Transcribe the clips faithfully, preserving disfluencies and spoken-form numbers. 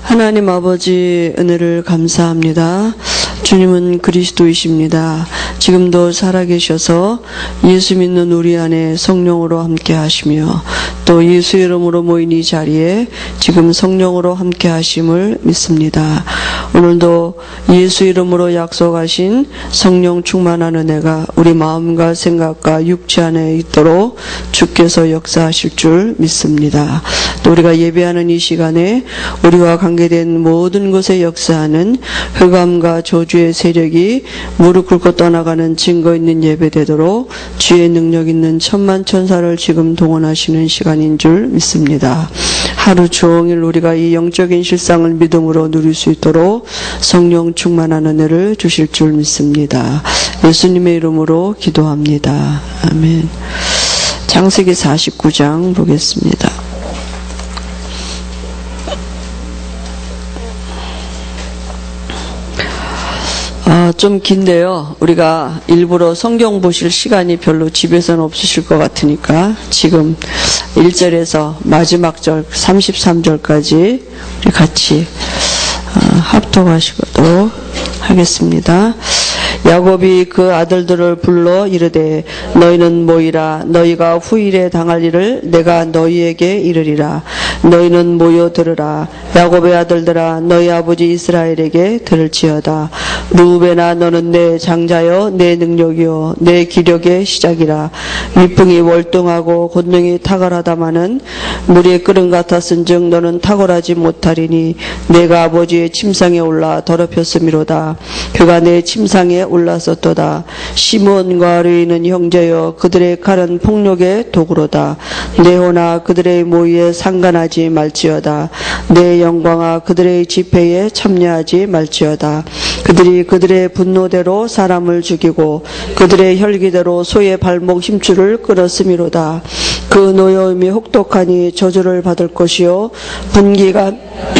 하나님 아버지 은혜를 감사합니다. 주님은 그리스도이십니다. 지금도 살아계셔서 예수 믿는 우리 안에 성령으로 함께 하시며 또 예수 이름으로 모인 이 자리에 지금 성령으로 함께 하심을 믿습니다. 오늘도 예수 이름으로 약속하신 성령 충만한 은혜가 우리 마음과 생각과 육체 안에 있도록 주께서 역사하실 줄 믿습니다. 또 우리가 예배하는 이 시간에 우리와 관계된 모든 것에 역사하는 흑암과 저주의 세력이 무릎 꿇고 떠나가는 증거 있는 예배 되도록 주의 능력 있는 천만 천사를 지금 동원하시는 시간인 줄 믿습니다. 하루 종일 우리가 이 영적인 실상을 믿음으로 누릴 수 있도록 성령 충만한 은혜를 주실 줄 믿습니다. 예수님의 이름으로 기도합니다. 아멘. 창세기 사십구 장 보겠습니다. 아, 좀 긴데요. 우리가 일부러 성경 보실 시간이 별로 집에서는 없으실 것 같으니까 지금 일 절에서 마지막 절 삼십삼 절까지 우리 같이 합독하시도록 하겠습니다. 야곱이 그 아들들을 불러 이르되 너희는 모이라. 너희가 후일에 당할 일을 내가 너희에게 이르리라. 너희는 모여 들으라. 야곱의 아들들아 너희 아버지 이스라엘에게 들을지어다. 루벤아 너는 내 장자여 내 능력이요 내 기력의 시작이라. 미풍이 월등하고 곤능이 탁월하다마는 물의 끓음 같았은즉 너는 탁월하지 못하리니 내가 아버지의 침상에 올라 더럽혔음이로다. 그가 내 침상에 올랐었도다. 시몬과 르이는 형제여 그들의 칼은 폭력의 도구로다. 네호나 그들의 모의에 상관하지 말지어다. 내 영광아 그들의 집회에 참여하지 말지어다. 그들이 그들의 분노대로 사람을 죽이고 그들의 혈기대로 소의 발목 힘줄을 끌었음이로다. 그 노여움이 혹독하니 저주를 받을 것이요 분기가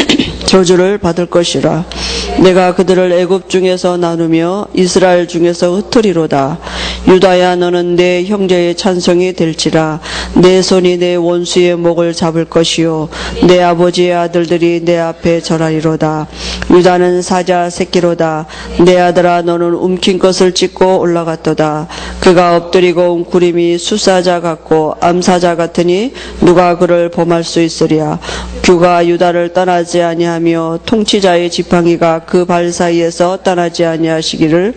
저주를 받을 것이라. 내가 그들을 애굽 중에서 나누며 이스라엘 중에서 흩으리로다. 유다야 너는 내 형제의 찬송이 될지라. 내 손이 내 원수의 목을 잡을 것이요 내 아버지의 아들들이 내 앞에 절하리로다. 유다는 사자 새끼로다. 내 아들아 너는 움킨 것을 찢고 올라갔도다. 그가 엎드리고 웅크림이 수사자 같고 암사자 같으니 누가 그를 범할 수 있으랴. 규가 유다를 떠나지 아니하며 통치자의 지팡이가 그 발 사이에서 떠나지 아니하시기를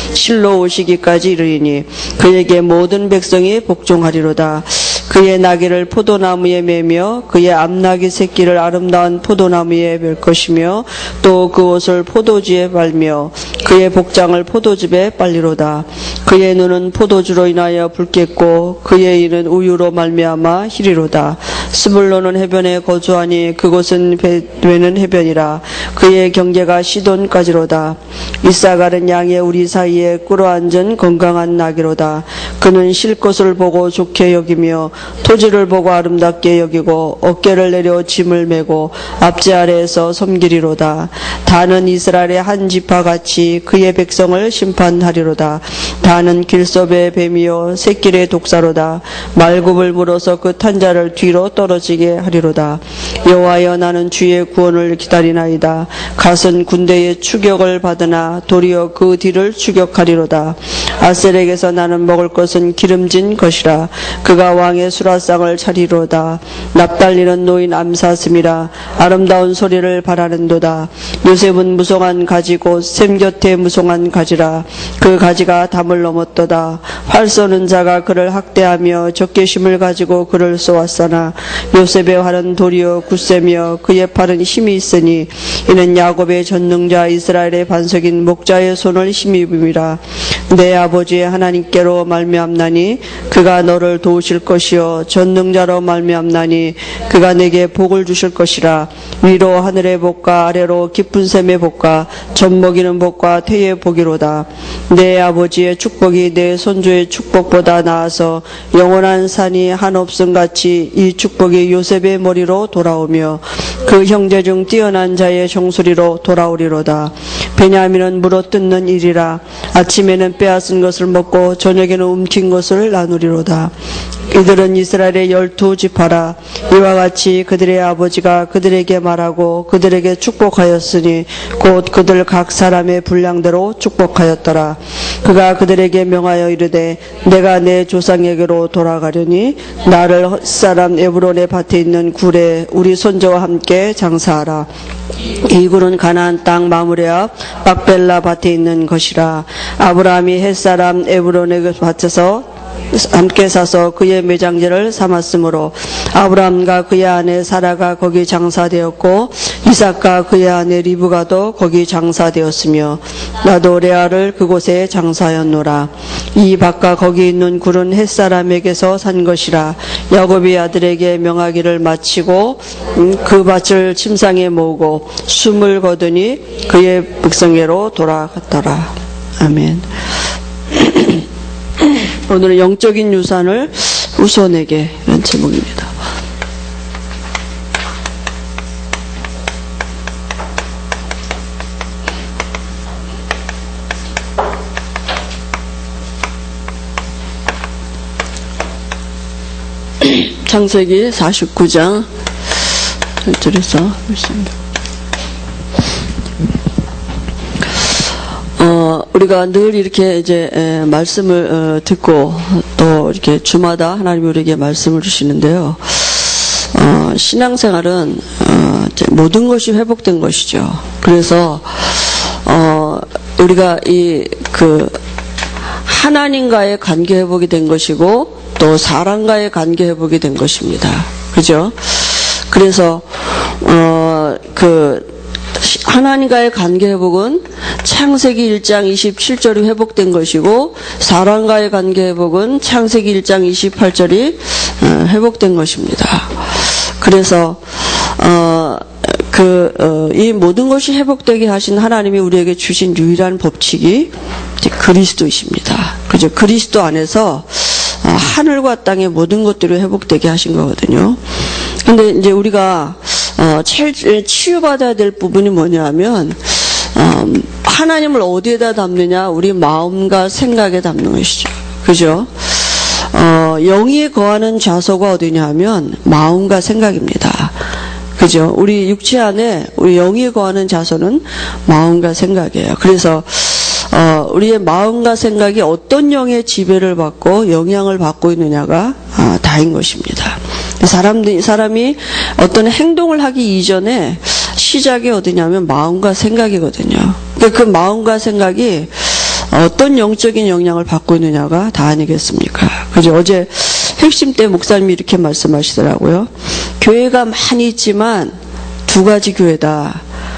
실로 오시기까지 이르리니 그에게 모든 백성이 복종하리로다. 그의 나귀를 포도나무에 매며 그의 암나귀 새끼를 아름다운 포도나무에 맬 것이며 또 그 옷을 포도주에 빨며 그의 복장을 포도즙에 빨리로다. 그의 눈은 포도주로 인하여 붉겠고 그의 이는 우유로 말미암아 희리로다. 스불론은 해변에 거주하니 그곳은 베드웨는 해변이라. 그의 경계가 시돈까지로다. 이사갈은 양의 우리 사이에 꿇어앉은 건강한 나귀로다. 그는 쉴 것을 보고 좋게 여기며 토지를 보고 아름답게 여기고 어깨를 내려 짐을 메고 앞지 아래에서 섬기리로다. 다는 이스라엘의 한 지파같이 그의 백성을 심판하리로다. 다는 길섭의 뱀이요 새끼의 독사로다. 말굽을 물어서 그 탄자를 뒤로 떨어지게 하리로다. 여호와여 나는 주의 구원을 기다리나이다. 갓은 군대의 추격을 받으나 도리어 그 뒤를 추격하리로다. 아셀에게서 나는 먹을 것은 기름진 것이라. 그가 왕의 수라상을 차리로다. 납달리는 노인 암사슴이라. 아름다운 소리를 바라는도다. 요셉은 무성한 가지고 샘 곁에 무성한 가지라. 그 가지가 담을 넘었도다. 활 쏘는 자가 그를 학대하며 적개심을 가지고 그를 쏘았으나 요셉의 활은 도리어 굳세며 그의 팔은 힘이 있으니 이는 야곱의 전능자 이스라엘의 반석인 목자의 손을 힘입음이라. 내 아버지의 하나님께로 말미암나니 그가 너를 도우실 것이요 전능자로 말미암나니 그가 내게 복을 주실 것이라. 위로 하늘의 복과 아래로 깊은 샘의 복과 젖먹이는 복과 태의 복이로다. 내 아버지의 축복이 내 손주의 축복보다 나아서 영원한 산이 한없음같이 이 축복이 요셉의 머리로 돌아오며 그 형제 중 뛰어난 자의 정수리로 돌아오리로다. 베냐민은 물어뜯는 일이라. 아침에는 빼앗은 것을 먹고 저녁에는 움킨 것을 나누리로다. 이들은 이스라엘의 열두 지파라. 이와 같이 그들의 아버지가 그들에게 말하고 그들에게 축복하였으니 곧 그들 각 사람의 분량대로 축복하였더라. 그가 그들에게 명하여 이르되 내가 내 조상에게로 돌아가려니 나를 헛사람 에브론의 밭에 있는 굴에 우리 손자와 함께 장사하라. 이 굴은 가나안 땅 마므레 앞 막벨라 밭에 있는 것이라. 아브라함이 햇사람 에브론의 밭에서 함께 사서 그의 매장지를 삼았으므로 아브라함과 그의 아내 사라가 거기 장사되었고 이삭과 그의 아내 리브가도 거기 장사되었으며 나도 레아를 그곳에 장사하였노라. 이 밭과 거기 있는 굴은 햇사람에게서 산 것이라. 야곱이 아들에게 명하기를 마치고 그 밭을 침상에 모으고 숨을 거두니 그의 백성에게로 돌아갔더라. 아멘. 오늘은 영적인 유산을 후손에게, 이런 제목입니다. 창세기 사십구 장 일 절에서 읽습니다. 어, 우리가 늘 이렇게 이제 에, 말씀을 어, 듣고 또 이렇게 주마다 하나님이 우리에게 말씀을 주시는데요. 어, 신앙생활은 어, 이제 모든 것이 회복된 것이죠. 그래서 어, 우리가 이 그 하나님과의 관계 회복이 된 것이고 또 사람과의 관계 회복이 된 것입니다. 그죠? 그래서 어, 그 하나님과의 관계 회복은 창세기 일 장 이십칠 절이 회복된 것이고 사람과의 관계 회복은 창세기 일 장 이십팔 절이 회복된 것입니다. 그래서 어, 그, 어, 이 모든 것이 회복되게 하신 하나님이 우리에게 주신 유일한 법칙이 이제 그리스도이십니다. 그죠? 그리스도 안에서 어, 하늘과 땅의 모든 것들을 회복되게 하신 거거든요. 근데 이제 우리가 어, 제일 치유받아야 될 부분이 뭐냐면 어, 하나님을 어디에다 담느냐? 우리 마음과 생각에 담는 것이죠. 그죠? 어, 영이 거하는 좌소가 어디냐 하면 마음과 생각입니다. 그죠? 우리 육체 안에 우리 영이 거하는 좌소는 마음과 생각이에요. 그래서 어, 우리의 마음과 생각이 어떤 영의 지배를 받고 영향을 받고 있느냐가 아, 다인 것입니다. 사람들이, 사람이 어떤 행동을 하기 이전에 시작이 어디냐면 마음과 생각이거든요. 그러니까 그 마음과 생각이 어떤 영적인 영향을 받고 있느냐가 다 아니겠습니까? 그죠? 어제 핵심 때 목사님이 이렇게 말씀하시더라고요. 교회가 많이 있지만 두 가지 교회다.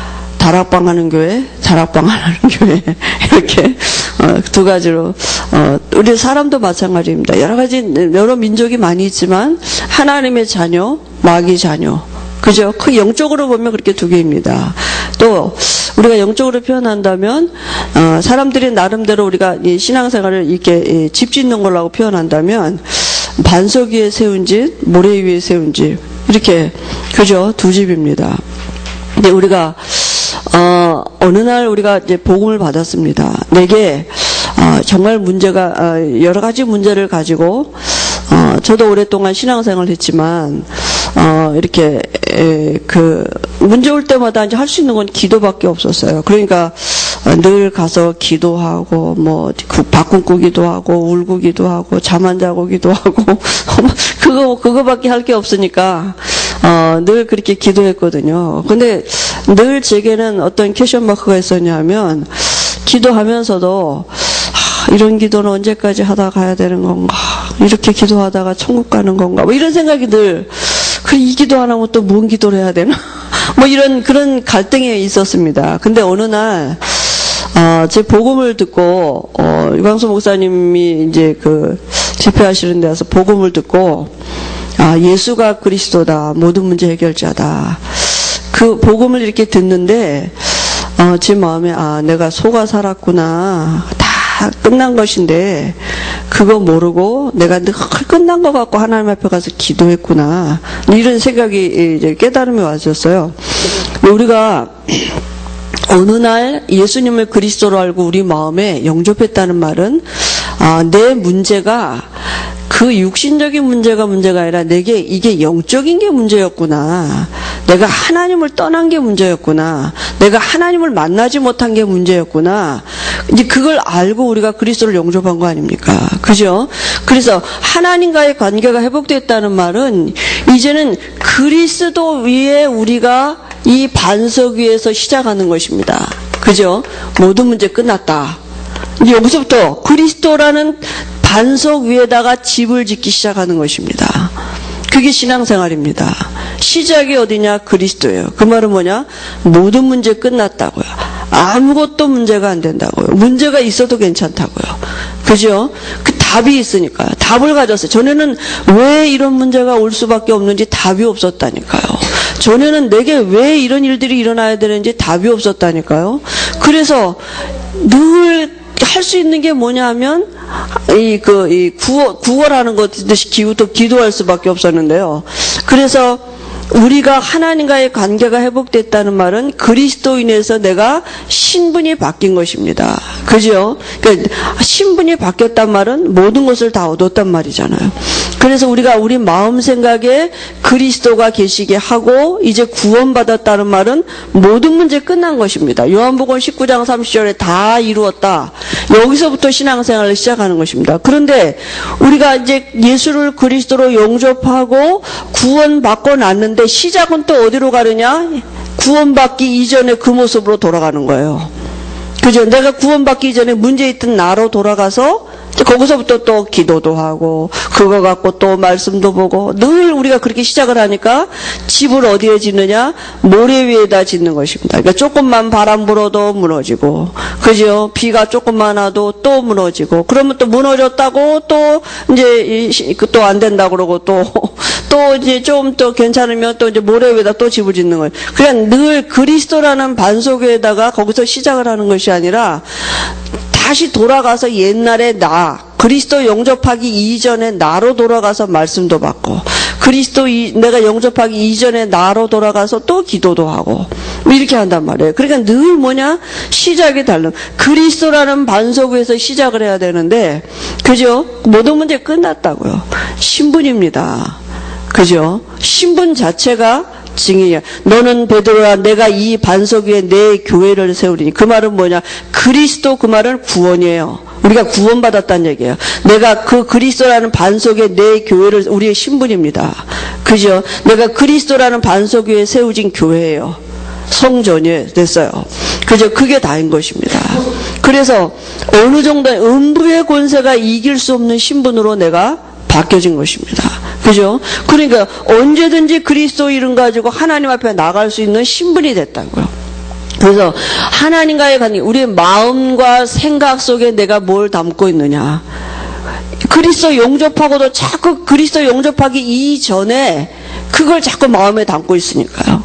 다락방 하는 교회, 다락방 안 하는 교회. 이렇게, 어, 두 가지로, 어, 우리 사람도 마찬가지입니다. 여러 가지, 여러 민족이 많이 있지만, 하나님의 자녀, 마귀 자녀. 그죠? 그 영적으로 보면 그렇게 두 개입니다. 또, 우리가 영적으로 표현한다면, 어, 사람들이 나름대로 우리가 이 신앙생활을 이렇게 집 짓는 걸로 표현한다면, 반석 위에 세운 집, 모래 위에 세운 집. 이렇게, 그죠? 두 집입니다. 근데 우리가, 어, 어느 날 우리가 이제 복음을 받았습니다. 내게, 어, 정말 문제가, 어, 여러 가지 문제를 가지고, 어, 저도 오랫동안 신앙생활을 했지만, 어, 이렇게, 에, 그, 문제 올 때마다 이제 할 수 있는 건 기도밖에 없었어요. 그러니까, 어, 늘 가서 기도하고, 뭐, 바꿈 꾸기도 하고, 울고 기도하고, 잠 안 자고 기도하고, 그거, 그거밖에 할 게 없으니까, 어, 늘 그렇게 기도했거든요. 근데 늘 제게는 어떤 퀘션 마크가 있었냐면, 기도하면서도, 하, 이런 기도는 언제까지 하다 가야 되는 건가? 이렇게 기도하다가 천국 가는 건가? 뭐 이런 생각이 늘, 그 이 기도 안 하면 또 뭔 기도를 해야 되나? 뭐 이런, 그런 갈등이 있었습니다. 근데 어느 날, 어, 제 복음을 듣고, 어, 유광수 목사님이 이제 그, 집회하시는 데 와서 복음을 듣고, 아, 예수가 그리스도다. 모든 문제 해결자다. 그 복음을 이렇게 듣는데, 어, 제 마음에, 아, 내가 속아 살았구나. 다 끝난 것인데, 그거 모르고 내가 늘 끝난 것 같고 하나님 앞에 가서 기도했구나. 이런 생각이 이제 깨달음이 왔었어요. 우리가 어느 날 예수님을 그리스도로 알고 우리 마음에 영접했다는 말은, 아, 내 문제가 그 육신적인 문제가 문제가 아니라 내게 이게 영적인 게 문제였구나. 내가 하나님을 떠난 게 문제였구나. 내가 하나님을 만나지 못한 게 문제였구나. 이제 그걸 알고 우리가 그리스도를 영접한 거 아닙니까? 그죠? 그래서 하나님과의 관계가 회복됐다는 말은 이제는 그리스도 위에 우리가 이 반석 위에서 시작하는 것입니다. 그죠? 모든 문제 끝났다. 이제 여기서부터 그리스도라는 반석 위에다가 집을 짓기 시작하는 것입니다. 그게 신앙생활입니다. 시작이 어디냐? 그리스도예요. 그 말은 뭐냐? 모든 문제 끝났다고요. 아무것도 문제가 안 된다고요. 문제가 있어도 괜찮다고요. 그죠? 그 답이 있으니까요. 답을 가졌어요. 전에는 왜 이런 문제가 올 수밖에 없는지 답이 없었다니까요. 전에는 내게 왜 이런 일들이 일어나야 되는지 답이 없었다니까요. 그래서 늘 할 수 있는 게 뭐냐면 이 그 이 구원 구원하는 것 듯이 기도 기도할 수밖에 없었는데요. 그래서 우리가 하나님과의 관계가 회복됐다는 말은 그리스도인에서 내가 신분이 바뀐 것입니다. 그죠? 그러니까 신분이 바뀌었단 말은 모든 것을 다 얻었단 말이잖아요. 그래서 우리가 우리 마음 생각에 그리스도가 계시게 하고 이제 구원받았다는 말은 모든 문제 끝난 것입니다. 요한복음 십구 장 삼십 절에 다 이루었다. 여기서부터 신앙생활을 시작하는 것입니다. 그런데 우리가 이제 예수를 그리스도로 영접하고 구원받고 났는데 시작은 또 어디로 가느냐? 구원받기 이전에 그 모습으로 돌아가는 거예요. 그죠? 내가 구원받기 이전에 문제 있던 나로 돌아가서 거기서부터 또 기도도 하고 그거 갖고 또 말씀도 보고 늘 우리가 그렇게 시작을 하니까 집을 어디에 짓느냐? 모래 위에다 짓는 것입니다. 그러니까 조금만 바람 불어도 무너지고 그죠? 비가 조금만 와도 또 무너지고 그러면 또 무너졌다고 또 이제 또 안 된다고 그러고 또 또 이제 좀 또 괜찮으면 또 이제 모래 위에다 또 집을 짓는 거예요. 그냥 늘 그리스도라는 반석 위에다가 거기서 시작을 하는 것이 아니라 다시 돌아가서 옛날에 나 그리스도 영접하기 이전에 나로 돌아가서 말씀도 받고 그리스도 이, 내가 영접하기 이전에 나로 돌아가서 또 기도도 하고 이렇게 한단 말이에요. 그러니까 늘 뭐냐? 시작이 다른 그리스도라는 반석 위에서 시작을 해야 되는데 그죠? 모든 문제 끝났다고요. 신분입니다. 그죠? 신분 자체가 증인이야. 너는 베드로야 내가 이 반석 위에 내 교회를 세우리니. 그 말은 뭐냐? 그리스도 그 말은 구원이에요. 우리가 구원받았다는 얘기예요. 내가 그 그리스도라는 반석에 내 교회를 우리의 신분입니다. 그죠? 내가 그리스도라는 반석 위에 세워진 교회예요. 성전이 됐어요. 그죠? 그게 다인 것입니다. 그래서 어느 정도의 음부의 권세가 이길 수 없는 신분으로 내가 바뀌어진 것입니다. 그죠? 그러니까 언제든지 그리스도 이름 가지고 하나님 앞에 나갈 수 있는 신분이 됐다고요. 그래서 하나님과의 관계, 우리의 마음과 생각 속에 내가 뭘 담고 있느냐. 그리스도 영접하고도 자꾸 그리스도 영접하기 이전에 그걸 자꾸 마음에 담고 있으니까요.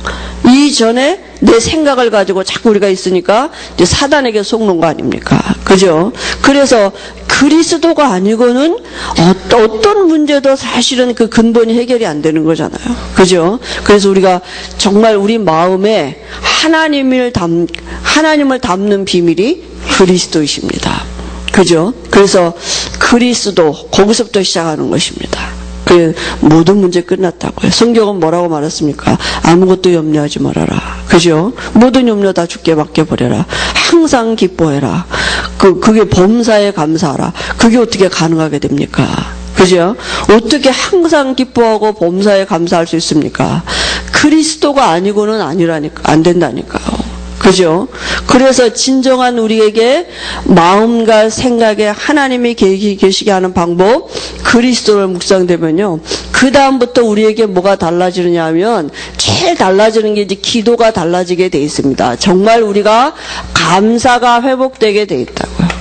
이전에 내 생각을 가지고 자꾸 우리가 있으니까 이제 사단에게 속는 거 아닙니까? 그죠? 그래서 그리스도가 아니고는 어떤 문제도 사실은 그 근본이 해결이 안 되는 거잖아요. 그죠? 그래서 우리가 정말 우리 마음에 하나님을 담, 하나님을 담는 비밀이 그리스도이십니다. 그죠? 그래서 그리스도, 거기서부터 시작하는 것입니다. 그 모든 문제 끝났다고요. 성경은 뭐라고 말했습니까? 아무것도 염려하지 말아라. 그죠? 모든 염려 다 주께 맡겨버려라. 항상 기뻐해라. 그, 그게 범사에 감사하라. 그게 어떻게 가능하게 됩니까? 그죠? 어떻게 항상 기뻐하고 범사에 감사할 수 있습니까? 그리스도가 아니고는 아니라니까, 안 된다니까요. 그죠? 그래서 진정한 우리에게 마음과 생각에 하나님이 계시게 하는 방법, 그리스도를 묵상되면요. 그 다음부터 우리에게 뭐가 달라지느냐 하면 제일 달라지는 게 이제 기도가 달라지게 돼 있습니다. 정말 우리가 감사가 회복되게 돼 있다고요.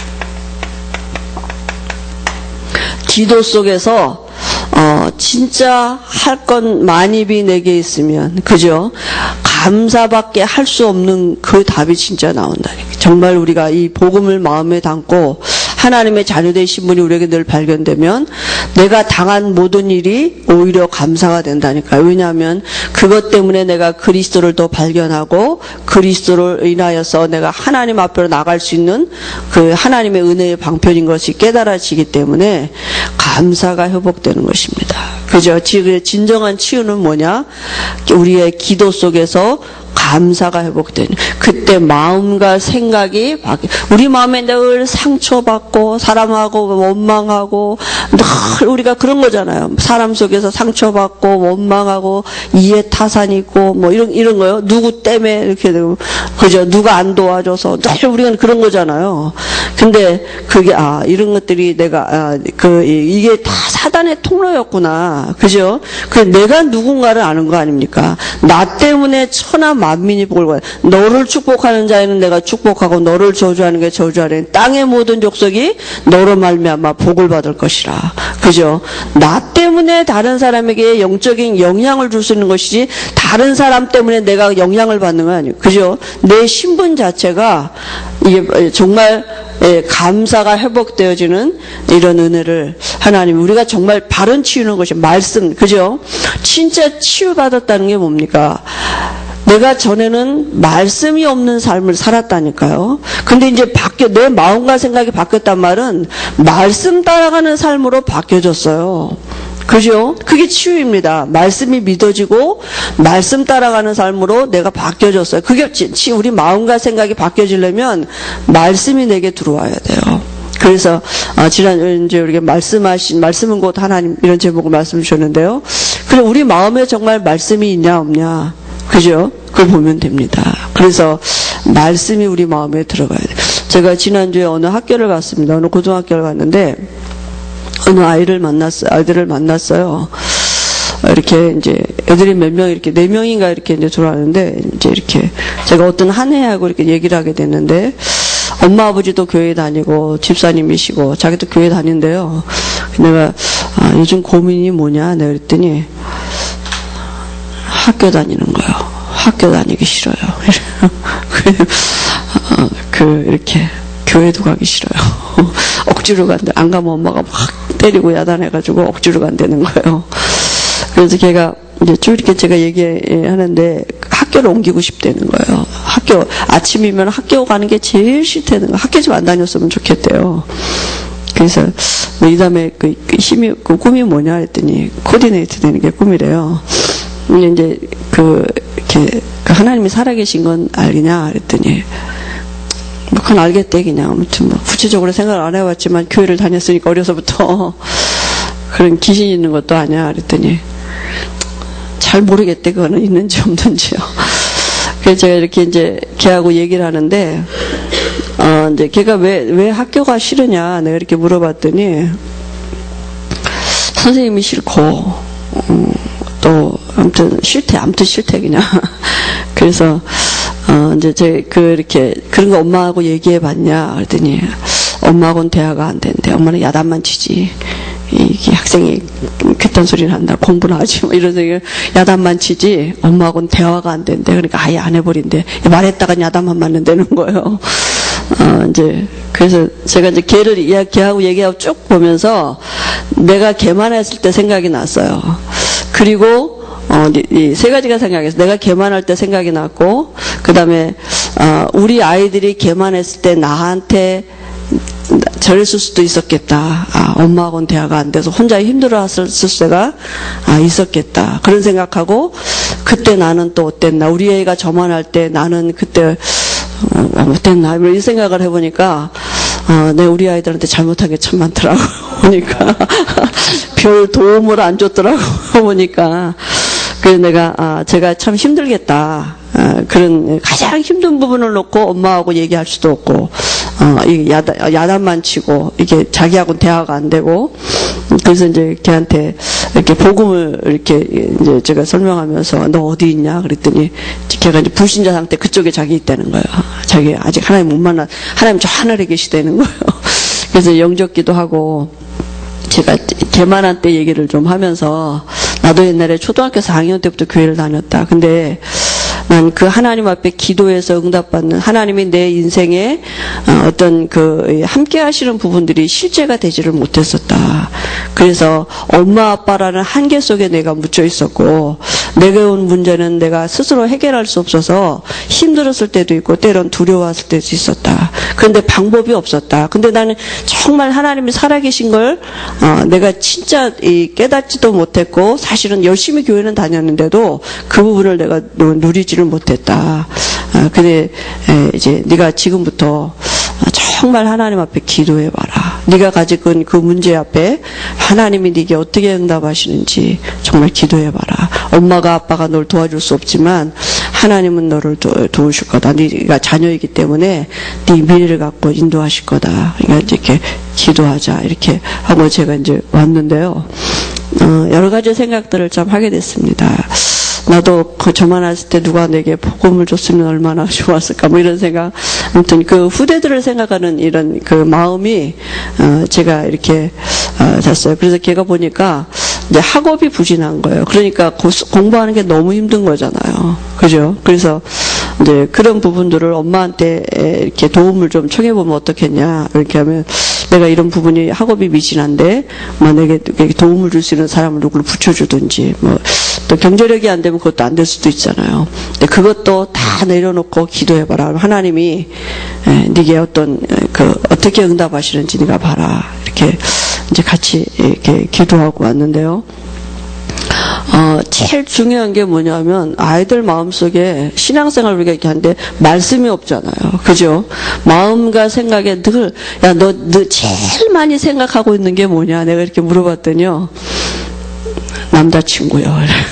기도 속에서 어, 진짜 할 건 만입이 내게 있으면, 그죠? 감사밖에 할 수 없는 그 답이 진짜 나온다니까. 정말 우리가 이 복음을 마음에 담고 하나님의 자녀된 신분이 우리에게 늘 발견되면 내가 당한 모든 일이 오히려 감사가 된다니까요. 왜냐하면 그것 때문에 내가 그리스도를 더 발견하고 그리스도를 인하여서 내가 하나님 앞으로 나갈 수 있는 그 하나님의 은혜의 방편인 것이 깨달아지기 때문에 감사가 회복되는 것입니다. 그죠? 진정한 치유는 뭐냐? 우리의 기도 속에서 감사가 회복되는, 그때 마음과 생각이 바뀌, 우리 마음에 늘 상처받고 사람하고 원망하고 늘 우리가 그런 거잖아요. 사람 속에서 상처받고 원망하고 이해 타산이 있고 뭐 이런 이런 거요. 누구 때문에 이렇게 되고, 그죠? 누가 안 도와줘서 늘 우리가 그런 거잖아요. 근데 그게 아 이런 것들이 내가 아, 그 이게 다 사단의 통로였구나. 그죠? 그 내가 누군가를 아는 거 아닙니까? 나 때문에 천하 만민이 복을 받아. 너를 축복하는 자에는 내가 축복하고 너를 저주하는 게 저주하는 땅의 모든 족속이 너로 말미암아 복을 받을 것이라. 그죠? 나 때문에 다른 사람에게 영적인 영향을 줄 수 있는 것이지 다른 사람 때문에 내가 영향을 받는 건 아니에요. 그죠? 내 신분 자체가 이게 정말 예, 감사가 회복되어지는 이런 은혜를 하나님, 우리가 정말 바른 치유는 것이 말씀, 그죠? 진짜 치유받았다는 게 뭡니까? 내가 전에는 말씀이 없는 삶을 살았다니까요. 근데 이제 바뀌어, 내 마음과 생각이 바뀌었단 말은 말씀 따라가는 삶으로 바뀌어졌어요. 그죠? 그게 치유입니다. 말씀이 믿어지고 말씀 따라가는 삶으로 내가 바뀌어졌어요. 그게 치, 우리 마음과 생각이 바뀌어지려면 말씀이 내게 들어와야 돼요. 그래서 아, 지난 이제 우리가 말씀하신 말씀은 곧 하나님 이런 제목을 말씀 주셨는데요. 그래 우리 마음에 정말 말씀이 있냐 없냐, 그죠? 그걸 보면 됩니다. 그래서 말씀이 우리 마음에 들어가야 돼요. 제가 지난주에 어느 학교를 갔습니다. 어느 고등학교를 갔는데 어느 아이를 만났어요. 아이들을 만났어요. 이렇게 이제 애들이 몇 명 이렇게 네 명인가 이렇게 이제 들어왔는데 이제 이렇게 제가 어떤 한 해하고 이렇게 얘기를 하게 됐는데 엄마 아버지도 교회 다니고 집사님이시고 자기도 교회 다닌대요. 내가 아, 요즘 고민이 뭐냐 내가 그랬더니 학교 다니는 거예요. 학교 다니기 싫어요. 어, 그 이렇게 교회도 가기 싫어요. 억지로 간다. 안 가면 엄마가 막 때리고 야단해가지고 억지로 간다는 거예요. 그래서 걔가 이제 쭉 이렇게 제가 얘기하는데 학교를 옮기고 싶다는 거예요. 학교, 아침이면 학교 가는 게 제일 싫다는 거예요. 학교 좀 안 다녔으면 좋겠대요. 그래서 뭐 이 다음에 그, 그 힘이, 그 꿈이 뭐냐 했더니 코디네이터 되는 게 꿈이래요. 근데 이제 그, 이렇게 그 하나님이 살아계신 건 알겠냐 그랬더니 뭐 그건 알겠대 그냥. 아무튼 뭐 구체적으로 생각을 안 해봤지만 교회를 다녔으니까 어려서부터 그런 귀신 있는 것도 아니야 그랬더니 잘 모르겠대 그거는 있는지 없는지요. 그래서 제가 이렇게 이제 걔하고 얘기를 하는데 어 이제 걔가 왜 왜 학교가 싫으냐 내가 이렇게 물어봤더니 선생님이 싫고 음, 또 아무튼 싫대 아무튼 싫대 그냥. 그래서 어, 이제, 제, 그, 이렇게, 그런 거 엄마하고 얘기해 봤냐? 그랬더니, 엄마하고는 대화가 안 된대. 엄마는 야단만 치지. 이게 학생이 그딴 소리를 한다. 공부나 하지. 뭐 이런 소리, 야단만 치지. 엄마하고는 대화가 안 된대. 그러니까 아예 안 해버린대. 말했다가 야단만 맞는다는 거예요. 어, 이제, 그래서 제가 이제 걔를, 걔하고 얘기하고 쭉 보면서 내가 걔만 했을 때 생각이 났어요. 그리고, 어, 이 세 가지가 생각했어. 내가 개만할 때 생각이 났고, 그 다음에, 어, 우리 아이들이 개만했을 때 나한테 저랬을 수도 있었겠다. 아, 엄마하고는 대화가 안 돼서 혼자 힘들어했을 때가, 아, 있었겠다. 그런 생각하고, 그때 나는 또 어땠나. 우리 애가 저만 할 때 나는 그때, 어, 어땠나. 이런 생각을 해보니까, 어, 내 우리 아이들한테 잘못한 게 참 많더라고. 보니까. 별 도움을 안 줬더라고. 보니까. 그래서 내가, 아, 제가 참 힘들겠다. 아, 그런, 가장 힘든 부분을 놓고 엄마하고 얘기할 수도 없고, 어, 이 야단, 야단만 치고, 이게 자기하고는 대화가 안 되고, 그래서 이제 걔한테 이렇게 복음을 이렇게 이제 제가 설명하면서 너 어디 있냐? 그랬더니 걔가 이제 불신자 상태 그쪽에 자기 있다는 거예요. 자기 아직 하나님 못 만나, 하나님 저 하늘에 계시다는 거예요. 그래서 영접기도 하고, 제가 개만한 때 얘기를 좀 하면서 나도 옛날에 초등학교 사 학년 때부터 교회를 다녔다. 근데 난 그 하나님 앞에 기도해서 응답받는 하나님이 내 인생에 어떤 그 함께 하시는 부분들이 실제가 되지를 못했었다. 그래서 엄마 아빠라는 한계 속에 내가 묻혀 있었고, 내가 온 문제는 내가 스스로 해결할 수 없어서 힘들었을 때도 있고 때론 두려워했을 때도 있었다. 그런데 방법이 없었다. 근데 나는 정말 하나님이 살아계신 걸 어, 내가 진짜 이 깨닫지도 못했고, 사실은 열심히 교회는 다녔는데도 그 부분을 내가 누리지를 못했다. 어, 근데 에, 이제 네가 지금부터 정말 하나님 앞에 기도해봐라. 네가 가지고 있는 그 문제 앞에 하나님이 네게 어떻게 응답하시는지 정말 기도해봐라. 엄마가 아빠가 널 도와줄 수 없지만 하나님은 너를 도, 도우실 거다. 네가 자녀이기 때문에 네 미래를 갖고 인도하실 거다. 그러니까 이렇게 기도하자 이렇게 하고 제가 이제 왔는데요. 어, 여러 가지 생각들을 참 하게 됐습니다. 나도 그 저만 했을 때 누가 내게 복음을 줬으면 얼마나 좋았을까 뭐 이런 생각. 아무튼 그 후대들을 생각하는 이런 그 마음이 어 제가 이렇게 어 잤어요. 그래서 걔가 보니까 이제 학업이 부진한 거예요. 그러니까 고수, 공부하는 게 너무 힘든 거잖아요. 그죠? 그래서 이제 그런 부분들을 엄마한테 이렇게 도움을 좀 청해보면 어떻겠냐 이렇게 하면, 내가 이런 부분이 학업이 미진한데 만약에 도움을 줄 수 있는 사람을 누구를 붙여주든지, 뭐 또 경제력이 안 되면 그것도 안 될 수도 있잖아요. 근데 그것도 다 내려놓고 기도해봐라. 하나님이 네게 어떤 그 어떻게 응답하시는지 네가 봐라. 이렇게 이제 같이 이렇게 기도하고 왔는데요. 어, 제일 중요한 게 뭐냐면, 아이들 마음속에 신앙생활을 우리가 이렇게 하는데 말씀이 없잖아요. 그죠? 마음과 생각에 늘, 야, 너, 너 제일 많이 생각하고 있는 게 뭐냐? 내가 이렇게 물어봤더니요. 남자친구요.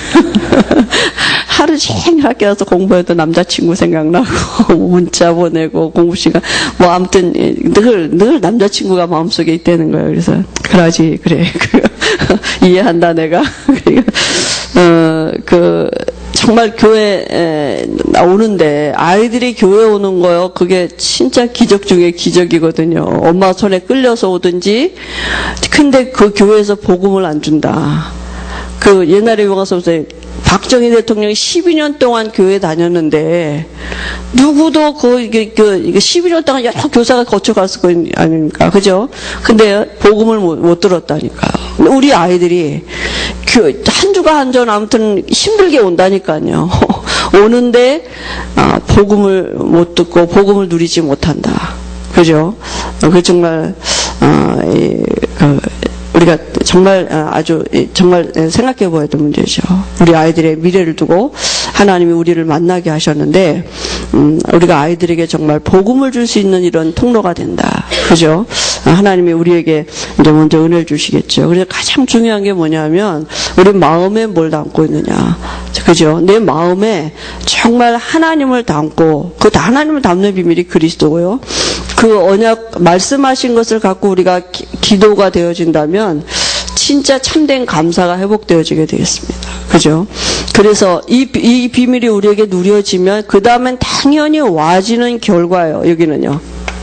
하루 종일 학교 가서 공부해도 남자친구 생각나고, 문자 보내고, 공부 시간, 뭐, 아무튼, 늘, 늘 남자친구가 마음속에 있다는 거예요. 그래서, 그러지, 그래. 이해한다, 내가. 어, 그, 정말 교회에 오는데, 아이들이 교회 오는 거요, 그게 진짜 기적 중에 기적이거든요. 엄마 손에 끌려서 오든지, 근데 그 교회에서 복음을 안 준다. 그 옛날에 영화서 박정희 대통령이 십이 년 동안 교회 다녔는데 누구도 그 이게 그 십이 년 동안 여러 교사가 거쳐갔을 거 아닙니까, 그죠? 근데 복음을 못, 못 들었다니까요. 우리 아이들이 한 주가 한 전 아무튼 힘들게 온다니까요. 오는데 아, 복음을 못 듣고 복음을 누리지 못한다, 그죠? 그 정말 아, 이, 그. 우리가 정말 아주 정말 생각해 봐야 될 문제죠. 우리 아이들의 미래를 두고 하나님이 우리를 만나게 하셨는데, 음, 우리가 아이들에게 정말 복음을 줄 수 있는 이런 통로가 된다. 그죠? 하나님이 우리에게 이제 먼저 은혜를 주시겠죠. 그래서 가장 중요한 게 뭐냐면, 우리 마음에 뭘 담고 있느냐. 그죠? 내 마음에 정말 하나님을 담고, 그 하나님을 담는 비밀이 그리스도고요. 그 언약 말씀하신 것을 갖고 우리가 기, 기도가 되어진다면 진짜 참된 감사가 회복되어지게 되겠습니다. 그죠? 그래서 이, 이 비밀이 우리에게 누려지면 그 다음엔 당연히 와지는 결과예요. 여기는요.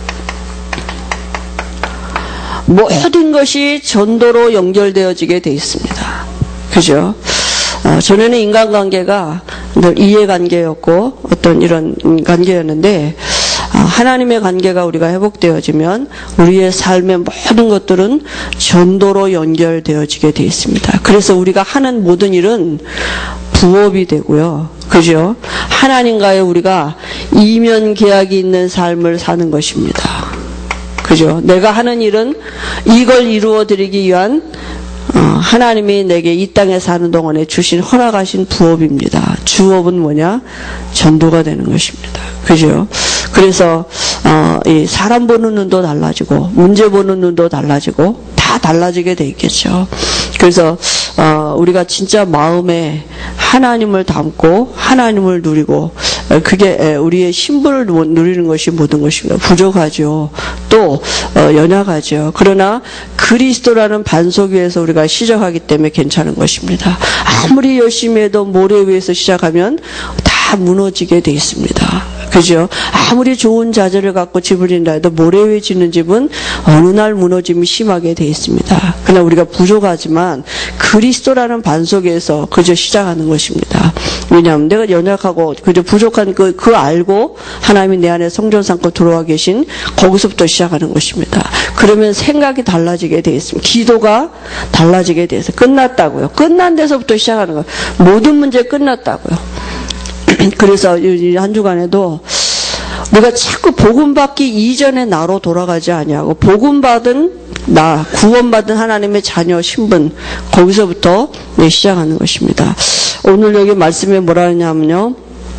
모든 것이 전도로 연결되어지게 되어 있습니다. 그죠? 어, 전에는 인간관계가 늘 이해관계였고 어떤 이런 관계였는데, 하나님의 관계가 우리가 회복되어지면 우리의 삶의 모든 것들은 전도로 연결되어지게 되어 있습니다. 그래서 우리가 하는 모든 일은 부업이 되고요. 그죠? 하나님과의 우리가 이면 계약이 있는 삶을 사는 것입니다. 그죠? 내가 하는 일은 이걸 이루어 드리기 위한 어, 하나님이 내게 이 땅에 사는 동안에 주신 허락하신 부업입니다. 주업은 뭐냐? 전도가 되는 것입니다. 그죠? 그래서 어, 이 사람 보는 눈도 달라지고 문제 보는 눈도 달라지고 다 달라지게 돼 있겠죠. 그래서 어, 우리가 진짜 마음에 하나님을 담고 하나님을 누리고, 그게 우리의 신분을 누리는 것이 모든 것입니다. 부족하죠. 또 어, 연약하죠. 그러나 그리스도라는 반석 위에서 우리가 시작하기 때문에 괜찮은 것입니다. 아무리 열심히 해도 모래 위에서 시작하면 다 무너지게 돼 있습니다. 그죠? 아무리 좋은 자재를 갖고 집을 짓는다 해도 모래 위에 짓는 집은 어느 날 무너짐이 심하게 돼 있습니다. 그러나 우리가 부족하지만 그리스도라는 반석에서 그저 시작하는 것입니다. 왜냐하면 내가 연약하고 그저 부족한 그, 그 알고 하나님이 내 안에 성전 삼고 들어와 계신 거기서부터 시작하는 것입니다. 그러면 생각이 달라지게 돼 있습니다. 기도가 달라지게 돼서 끝났다고요. 끝난 데서부터 시작하는 거예요. 모든 문제 끝났다고요. 그래서 이 한 주간에도 내가 자꾸 복음받기 이전의 나로 돌아가지 아니하고 복음받은 나, 구원받은 하나님의 자녀 신분 거기서부터 시작하는 것입니다. 오늘 여기 말씀에 뭐라 하냐면요.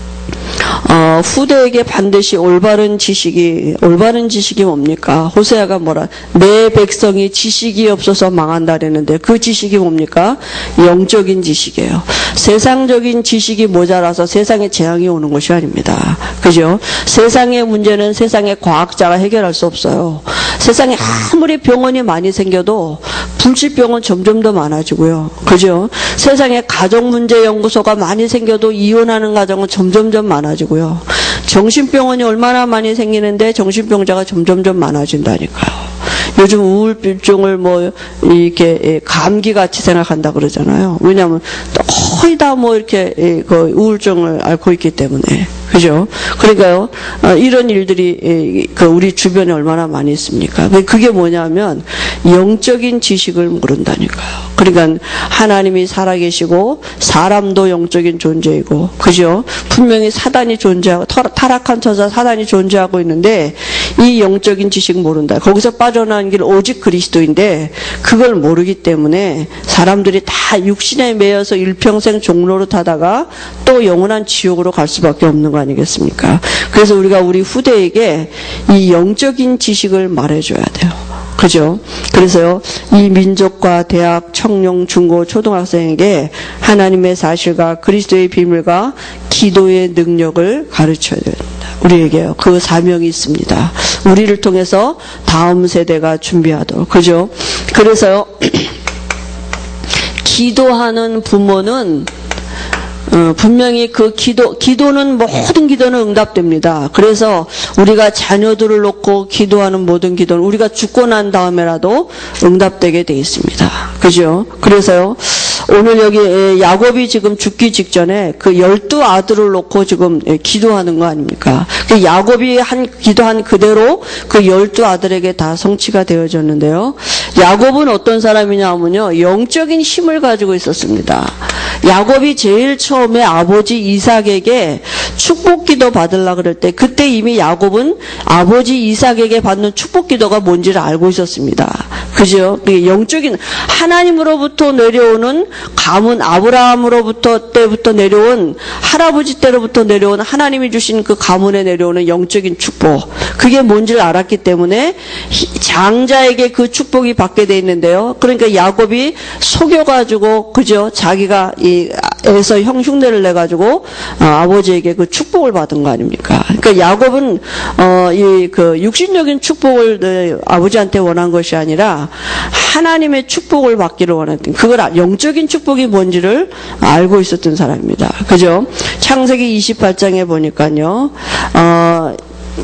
어, 후대에게 반드시 올바른 지식이, 올바른 지식이 뭡니까? 호세아가 뭐라, 내 백성이 지식이 없어서 망한다 그랬는데 그 지식이 뭡니까? 영적인 지식이에요. 세상적인 지식이 모자라서 세상에 재앙이 오는 것이 아닙니다. 그죠? 세상의 문제는 세상의 과학자가 해결할 수 없어요. 세상에 아무리 병원이 많이 생겨도 불치병은 점점 더 많아지고요. 그죠? 세상에 가정문제연구소가 많이 생겨도 이혼하는 가정은 점점점 많아지고요. 정신병원이 얼마나 많이 생기는데 정신병자가 점점점 많아진다니까요. 요즘 우울증을 뭐 이렇게 감기같이 생각한다 그러잖아요. 왜냐하면 거의 다 뭐 이렇게 그 우울증을 앓고 있기 때문에. 그죠? 그러니까요, 이런 일들이 그 우리 주변에 얼마나 많이 있습니까? 그게 뭐냐면 영적인 지식을 모른다니까요. 그러니까 하나님이 살아계시고 사람도 영적인 존재이고, 그죠? 분명히 사단이 존재하고 타락한 천사 사단이 존재하고 있는데 이 영적인 지식 모른다. 거기서 빠져나온 길 오직 그리스도인데 그걸 모르기 때문에 사람들이 다 육신에 매여서 일평생 종로로 타다가 또 영원한 지옥으로 갈 수밖에 없는 거 아니겠습니까? 그래서 우리가 우리 후대에게 이 영적인 지식을 말해줘야 돼요. 그죠? 그래서요, 이 민족과 대학, 청년, 중고, 초등학생에게 하나님의 사실과 그리스도의 비밀과 기도의 능력을 가르쳐야 됩니다. 우리에게요, 그 사명이 있습니다. 우리를 통해서 다음 세대가 준비하도록. 그죠? 그래서요, 기도하는 부모는 어, 분명히 그 기도, 기도는 모든 기도는 응답됩니다. 그래서 우리가 자녀들을 놓고 기도하는 모든 기도는 우리가 죽고 난 다음에라도 응답되게 돼 있습니다. 그죠? 그래서요, 오늘 여기 야곱이 지금 죽기 직전에 그 열두 아들을 놓고 지금 기도하는 거 아닙니까? 그 야곱이 한, 기도한 그대로 그 열두 아들에게 다 성취가 되어졌는데요. 야곱은 어떤 사람이냐면요, 영적인 힘을 가지고 있었습니다. 야곱이 제일 처음에 아버지 이삭에게 축복기도 받으려고 그럴 때 그때 이미 야곱은 아버지 이삭에게 받는 축복기도가 뭔지를 알고 있었습니다. 그죠? 영적인 하나님으로부터 내려오는 가문, 아브라함으로부터 때부터 내려온 할아버지 때로부터 내려온 하나님이 주신 그 가문에 내려오는 영적인 축복, 그게 뭔지를 알았기 때문에 장자에게 그 축복이 받게 돼 있는데요. 그러니까 야곱이 속여가지고 그죠? 자기가 이 에서 형 흉내를 내 가지고 어, 아버지에게 그 축복을 받은 거 아닙니까? 그러니까 야곱은 어, 이 그 육신적인 축복을 네, 아버지한테 원한 것이 아니라 하나님의 축복을 받기를 원했던, 그걸 영적인 축복이 뭔지를 알고 있었던 사람입니다. 그죠? 창세기 이십팔 장에 보니까요. 어,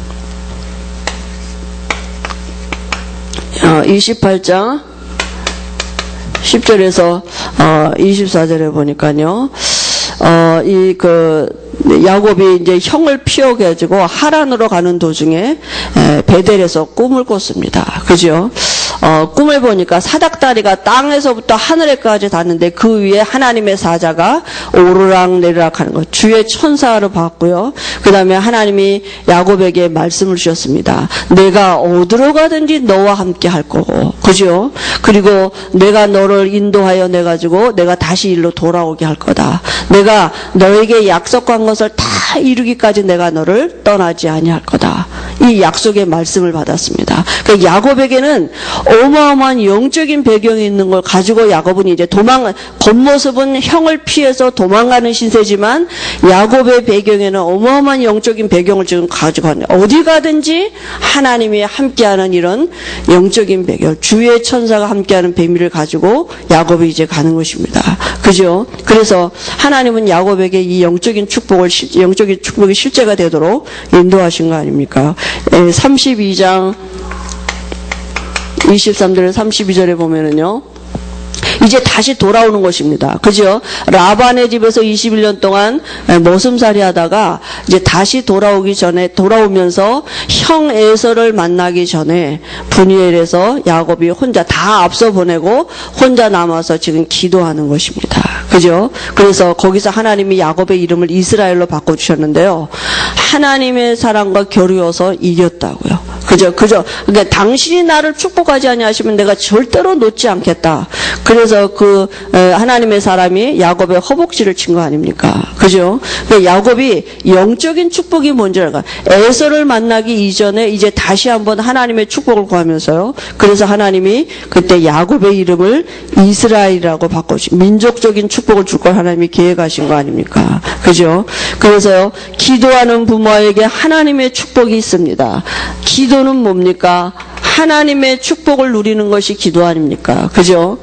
어, 이십팔 장 십 절에서 어, 이십사 절에 보니까요. 어, 이 그 야곱이 이제 형을 피워가지고 하란으로 가는 도중에 에, 베델에서 꿈을 꿨습니다. 그죠? 어, 꿈을 보니까 사닥다리가 땅에서부터 하늘에까지 닿는데 그 위에 하나님의 사자가 오르락 내리락 하는 것, 주의 천사를 봤고요. 그 다음에 하나님이 야곱에게 말씀을 주셨습니다. 내가 어디로 가든지 너와 함께 할 거고, 그죠? 그리고 내가 너를 인도하여 내가지고 내가 다시 일로 돌아오게 할 거다. 내가 너에게 약속한 것을 다 이루기까지 내가 너를 떠나지 아니할 거다. 이 약속의 말씀을 받았습니다. 그러니까 야곱에게는 어마어마한 영적인 배경이 있는 걸 가지고 야곱은 이제 도망, 겉모습은 형을 피해서 도망가는 신세지만 야곱의 배경에는 어마어마한 영적인 배경을 지금 가지고 왔네요. 어디 가든지 하나님이 함께하는 이런 영적인 배경, 주의 천사가 함께하는 비밀을 가지고 야곱이 이제 가는 것입니다. 그죠? 그래서 하나님은 야곱에게 이 영적인 축복을, 영적인 축복이 실제가 되도록 인도하신 거 아닙니까? 삼십이 장 이십삼 절에 삼십이 절에 보면은요, 이제 다시 돌아오는 것입니다. 그죠? 라반의 집에서 이십일 년 동안 머슴살이 하다가 이제 다시 돌아오기 전에, 돌아오면서 형 에서를 만나기 전에 분이엘에서 야곱이 혼자 다 앞서 보내고 혼자 남아서 지금 기도하는 것입니다. 그죠? 그래서 거기서 하나님이 야곱의 이름을 이스라엘로 바꿔주셨는데요. 하나님의 사랑과 겨루어서 이겼다고요. 그죠? 그죠? 그러니까 당신이 나를 축복하지 아니하시면 내가 절대로 놓지 않겠다. 그래서 그 하나님의 사람이 야곱의 허벅지를 친 거 아닙니까? 그죠? 그러니까 야곱이 영적인 축복이 뭔지 알까? 에서를 만나기 이전에 이제 다시 한번 하나님의 축복을 구하면서요. 그래서 하나님이 그때 야곱의 이름을 이스라엘이라고 바꿔주신, 민족적인 축복을 줄 걸 하나님이 계획하신 거 아닙니까? 그죠? 그래서요, 기도하는 부모에게 하나님의 축복이 있습니다. 기도는 뭡니까? 하나님의 축복을 누리는 것이 기도 아닙니까? 그죠?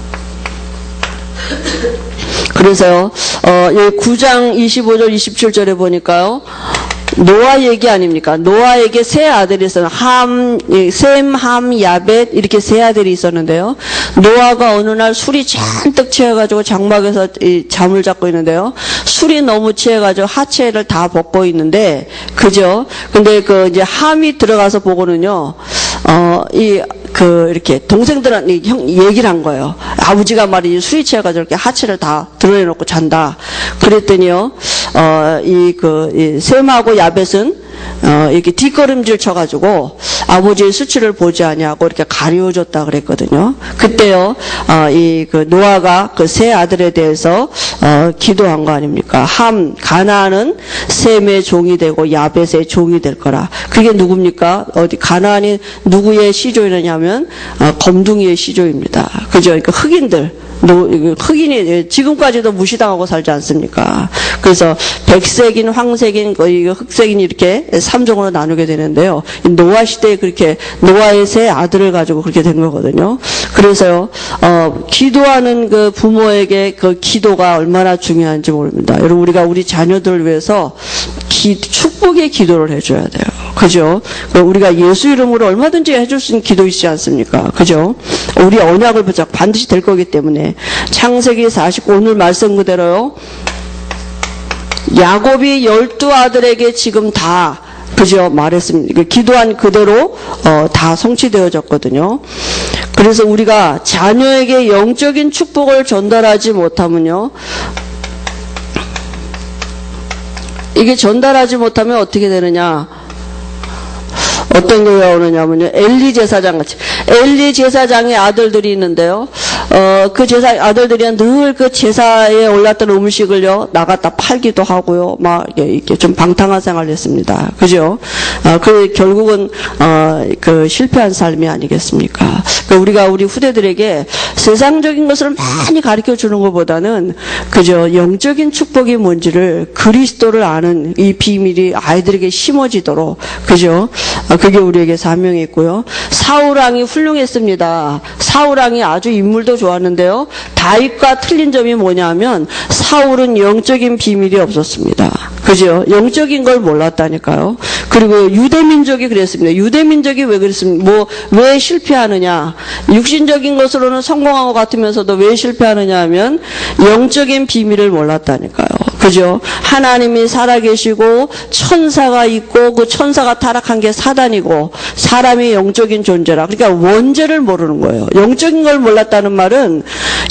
그래서요, 어, 여기 구 장 이십오 절 이십칠 절에 보니까요, 노아 얘기 아닙니까? 노아에게 세 아들이 있었는데, 함, 셈, 함, 야벳, 이렇게 세 아들이 있었는데요. 노아가 어느 날 술이 잔뜩 취해가지고 장막에서 잠을 잡고 있는데요. 술이 너무 취해가지고 하체를 다 벗고 있는데, 그죠? 근데 그 이제 함이 들어가서 보고는요, 어, 이, 그, 이렇게, 동생들한테 형, 얘기를 한 거예요. 아버지가 말이지 술이 취해가지고 이렇게 하체를 다 드러내놓고 잔다. 그랬더니요, 어, 이, 그, 이 셈하고 야벳은, 어, 이렇게 뒷걸음질 쳐가지고 아버지의 수치를 보지 아니하고 이렇게 가리워줬다 그랬거든요. 그때요, 어, 이, 그, 노아가 그 세 아들에 대해서, 어, 기도한 거 아닙니까? 함, 가나안은 셈의 종이 되고 야벳의 종이 될 거라. 그게 누굽니까? 어디, 가나안이 누구의 시조이냐면, 어, 검둥이의 시조입니다. 그죠? 그러니까 흑인들. 흑인이 지금까지도 무시당하고 살지 않습니까? 그래서 백색인, 황색인, 흑색인 이렇게 삼종으로 나누게 되는데요. 노아 시대에 그렇게 노아의 세 아들을 가지고 그렇게 된 거거든요. 그래서요, 어, 기도하는 그 부모에게 그 기도가 얼마나 중요한지 모릅니다. 여러분, 우리가 우리 자녀들을 위해서 기, 축복의 기도를 해줘야 돼요. 그죠? 우리가 예수 이름으로 얼마든지 해줄 수 있는 기도 있지 않습니까? 그죠? 우리 언약을 붙잡고 반드시 될 거기 때문에. 창세기 사십구, 오늘 말씀 그대로요. 야곱이 열두 아들에게 지금 다, 그죠? 말했습니다. 기도한 그대로, 어, 다 성취되어졌거든요. 그래서 우리가 자녀에게 영적인 축복을 전달하지 못하면요. 이게 전달하지 못하면 어떻게 되느냐? 어떤 경우가 오느냐면요. 엘리 제사장 같이. 엘리 제사장의 아들들이 있는데요. 어, 그 제사, 아들들이 늘 그 제사에 올랐던 음식을요, 나갔다 팔기도 하고요. 막, 이렇게 좀 방탕한 생활을 했습니다. 그죠? 어, 그, 결국은, 어, 그 실패한 삶이 아니겠습니까? 그 우리가 우리 후대들에게 세상적인 것을 많이 가르쳐 주는 것보다는, 그죠? 영적인 축복이 뭔지를 그리스도를 아는 이 비밀이 아이들에게 심어지도록, 그죠? 어, 그게 우리에게 사명이 있고요. 사울왕이 훌륭했습니다. 사울왕이 아주 인물도 좋았는데요. 다윗과 틀린 점이 뭐냐면 사울은 영적인 비밀이 없었습니다. 그죠? 영적인 걸 몰랐다니까요. 그리고 유대민족이 그랬습니다. 유대민족이 왜 그랬습니까? 뭐, 왜 실패하느냐? 육신적인 것으로는 성공한 것 같으면서도 왜 실패하느냐 하면 영적인 비밀을 몰랐다니까요. 그죠? 하나님이 살아계시고 천사가 있고 그 천사가 타락한 게 사단이고 사람이 영적인 존재라. 그러니까 원죄를 모르는 거예요. 영적인 걸 몰랐다는 말은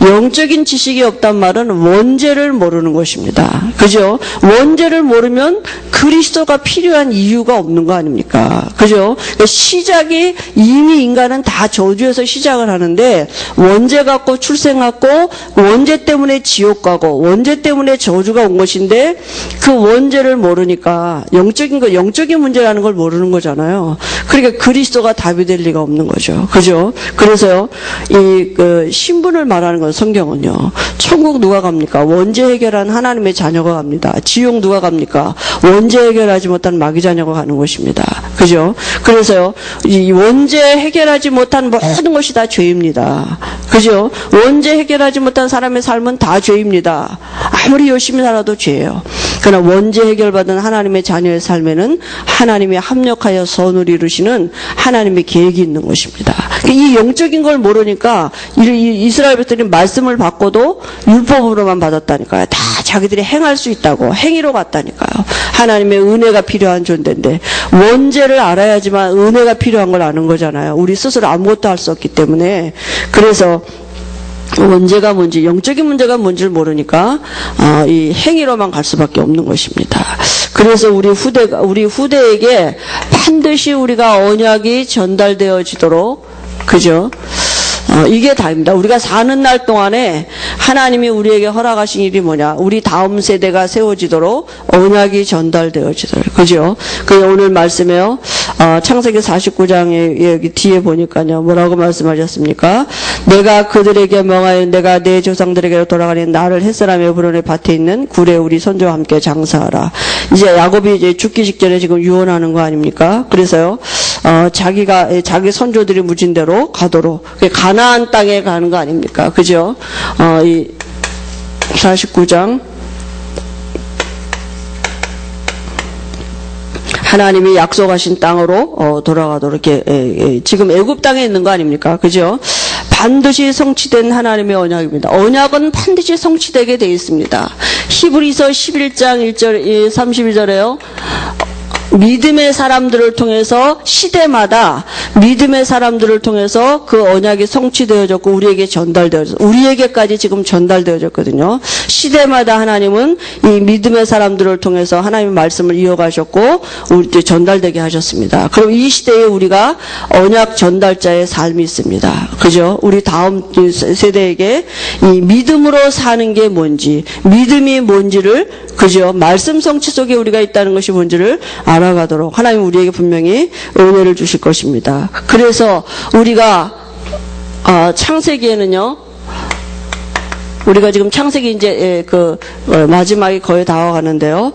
영적인 지식이 없단 말은 원죄를 모르는 것입니다. 그죠? 원죄를 모르면 그리스도가 필요한 이유가 없는 거 아닙니까? 그죠? 시작이 이미 인간은 다 저주에서 시작을 하는데 원죄 갖고 출생했고 원죄 때문에 지옥 가고 원죄 때문에 저주가 온 것인데 그 원죄를 모르니까 영적인 거 영적인 문제라는 걸 모르는 거잖아요. 그러니까 그리스도가 답이 될 리가 없는 거죠. 그죠? 그래서요, 이, 그, 신분을 말하는 건 성경은요, 천국 누가 갑니까? 원죄 해결한 하나님의 자녀가 갑니다. 지옥 누가 갑니까? 원죄 해결하지 못한 마귀 자녀가 가는 것입니다. 그죠? 그래서요, 이 원죄 해결하지 못한 모든 것이 다 죄입니다. 그죠? 원죄 해결하지 못한 사람의 삶은 다 죄입니다. 아무리 열심히 살아도 죄예요. 그러나 원죄 해결받은 하나님의 자녀의 삶에는 하나님이 합력하여 선을 이루시는 하나님의 계획이 있는 것입니다. 이 영적인 걸 모르니까 이스라엘 백성들이 말씀을 받고도 율법으로만 받았다니까요. 다 자기들이 행할 수 있다고 행위로 갔다니까요. 하나님의 은혜가 필요한 존재인데 원죄를 알아야지만 은혜가 필요한 걸 아는 거잖아요. 우리 스스로 아무것도 할 수 없기 때문에. 그래서 원죄가 뭔지, 영적인 문제가 뭔지를 모르니까 어, 이 행위로만 갈 수밖에 없는 것입니다. 그래서 우리 후대가 우리 후대에게 반드시 우리가 언약이 전달되어지도록, 그죠? 어, 이게 다입니다. 우리가 사는 날 동안에 하나님이 우리에게 허락하신 일이 뭐냐? 우리 다음 세대가 세워지도록 언약이 전달되어지도록. 그죠? 그 오늘 말씀에요. 어, 창세기 사십구 장에 여기 뒤에 보니까요. 뭐라고 말씀하셨습니까? 내가 그들에게 명하여 내가 내 조상들에게로 돌아가니 나를 햇사람의 에브론의 밭에 있는 굴에 우리 선조와 함께 장사하라. 이제 야곱이 이제 죽기 직전에 지금 유언하는 거 아닙니까? 그래서요. 어, 자기가 자기 선조들이 묻은 대로 가도록 가나안 땅에 가는 거 아닙니까? 그죠? 어, 이 사십구 장 하나님이 약속하신 땅으로 어, 돌아가도록 이렇게 에, 에, 지금 애굽 땅에 있는 거 아닙니까? 그죠? 반드시 성취된 하나님의 언약입니다. 언약은 반드시 성취되게 되어 있습니다. 히브리서 십일 장 일 절 삼십일 절에요. 믿음의 사람들을 통해서 시대마다 믿음의 사람들을 통해서 그 언약이 성취되어졌고 우리에게 전달되어졌고 우리에게까지 지금 전달되어졌거든요. 시대마다 하나님은 이 믿음의 사람들을 통해서 하나님의 말씀을 이어가셨고 우리한테 전달되게 하셨습니다. 그럼 이 시대에 우리가 언약 전달자의 삶이 있습니다. 그죠? 우리 다음 세대에게 이 믿음으로 사는 게 뭔지, 믿음이 뭔지를, 그죠? 말씀 성취 속에 우리가 있다는 것이 뭔지를 알아 알아가도록 하나님 우리에게 분명히 은혜를 주실 것입니다. 그래서 우리가 어, 창세기에는요, 우리가 지금 창세기 이제 그 어, 마지막이 거의 다 와가는데요.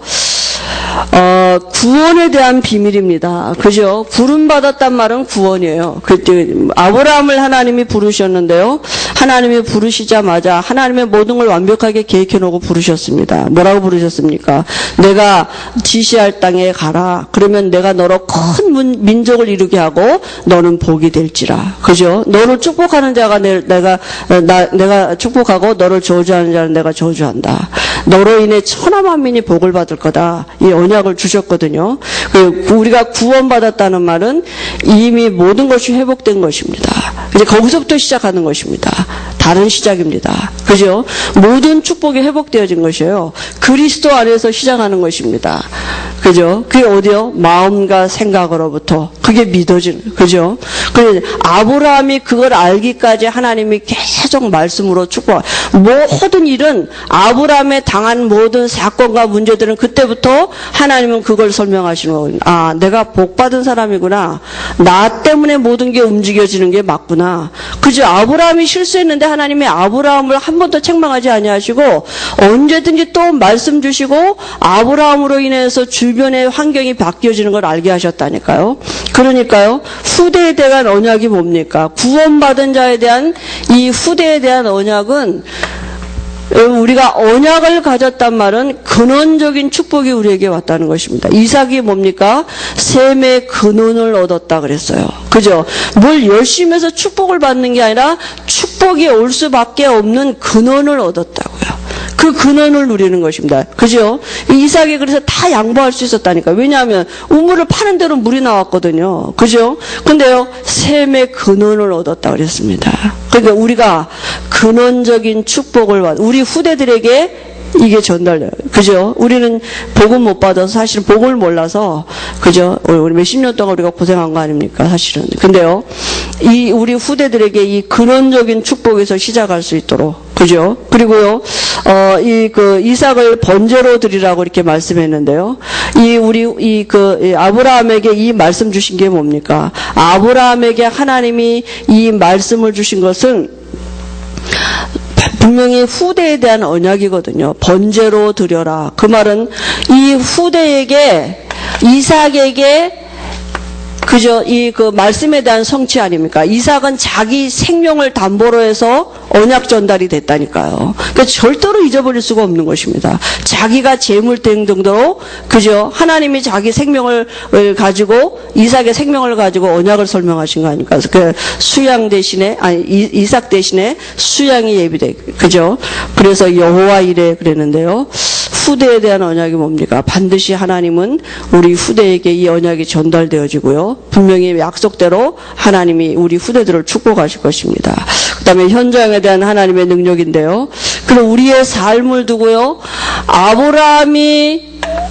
어, 구원에 대한 비밀입니다. 그죠? 부름받았단 말은 구원이에요. 그때 아브라함을 하나님이 부르셨는데요. 하나님이 부르시자마자 하나님의 모든 걸 완벽하게 계획해 놓고 부르셨습니다. 뭐라고 부르셨습니까? 내가 지시할 땅에 가라. 그러면 내가 너로 큰 민족을 이루게 하고 너는 복이 될지라. 그죠? 너를 축복하는 자가 내, 내가 나, 내가 축복하고 너를 저주하는 자는 내가 저주한다. 너로 인해 천하 만민이 복을 받을 거다. 이 언약을 주셨거든요. 우리가 구원받았다는 말은 이미 모든 것이 회복된 것입니다. 이제 거기서부터 시작하는 것입니다. 다른 시작입니다. 그죠? 모든 축복이 회복되어진 것이에요. 그리스도 안에서 시작하는 것입니다. 그죠? 그게 어디요? 마음과 생각으로부터. 그게 믿어지는, 그죠? 그래서 아브라함이 그걸 알기까지 하나님이 계속 말씀으로 축복. 모든 일은 아브라함의 당한 모든 사건과 문제들은 그때부터 하나님은 그걸 설명하시는 거예요. 아, 내가 복받은 사람이구나. 나 때문에 모든 게 움직여지는 게 맞구나. 그죠? 아브라함이 실수했는데 하나님이 아브라함을 한 번도 책망하지 아니하시고 언제든지 또 말씀 주시고 아브라함으로 인해서 주변의 환경이 바뀌어지는 걸 알게 하셨다니까요. 그러니까요. 후대에 대한 언약이 뭡니까? 구원받은 자에 대한 이 후대에 대한 언약은 우리가 언약을 가졌단 말은 근원적인 축복이 우리에게 왔다는 것입니다. 이삭이 뭡니까? 셈의 근원을 얻었다 그랬어요. 그죠? 뭘 열심히 해서 축복을 받는 게 아니라 축복이 올 수밖에 없는 근원을 얻었다고요. 그 근원을 누리는 것입니다. 그죠? 이삭이 그래서 다 양보할 수 있었다니까. 왜냐하면 우물을 파는 대로 물이 나왔거든요. 그죠? 근데요, 셈의 근원을 얻었다 그랬습니다. 그러니까 우리가 근원적인 축복을 받, 우리 후대들에게 이게 전달돼요. 그죠? 우리는 복음 못 받아서 사실은 복을 몰라서, 그죠? 우리 몇십 년 동안 우리가 고생한 거 아닙니까? 사실은. 근데요, 이 우리 후대들에게 이 근원적인 축복에서 시작할 수 있도록. 그죠? 그리고요, 어, 이, 그, 이삭을 번제로 드리라고 이렇게 말씀했는데요. 이, 우리, 이, 그, 이 아브라함에게 이 말씀 주신 게 뭡니까? 아브라함에게 하나님이 이 말씀을 주신 것은 분명히 후대에 대한 언약이거든요. 번제로 드려라. 그 말은 이 후대에게, 이삭에게 그저 이 그 말씀에 대한 성취 아닙니까? 이삭은 자기 생명을 담보로 해서 언약 전달이 됐다니까요. 그러니까 절대로 잊어버릴 수가 없는 것입니다. 자기가 재물된 정도로 그저 하나님이 자기 생명을 가지고 이삭의 생명을 가지고 언약을 설명하신 거 아닙니까? 그 수양 대신에 아니 이삭 대신에 수양이 예비돼. 그죠? 그래서 여호와 이레 그랬는데요. 후대에 대한 언약이 뭡니까? 반드시 하나님은 우리 후대에게 이 언약이 전달되어지고요. 분명히 약속대로 하나님이 우리 후대들을 축복하실 것입니다. 그 다음에 현장에 대한 하나님의 능력인데요. 그럼 우리의 삶을 두고요. 아브라함이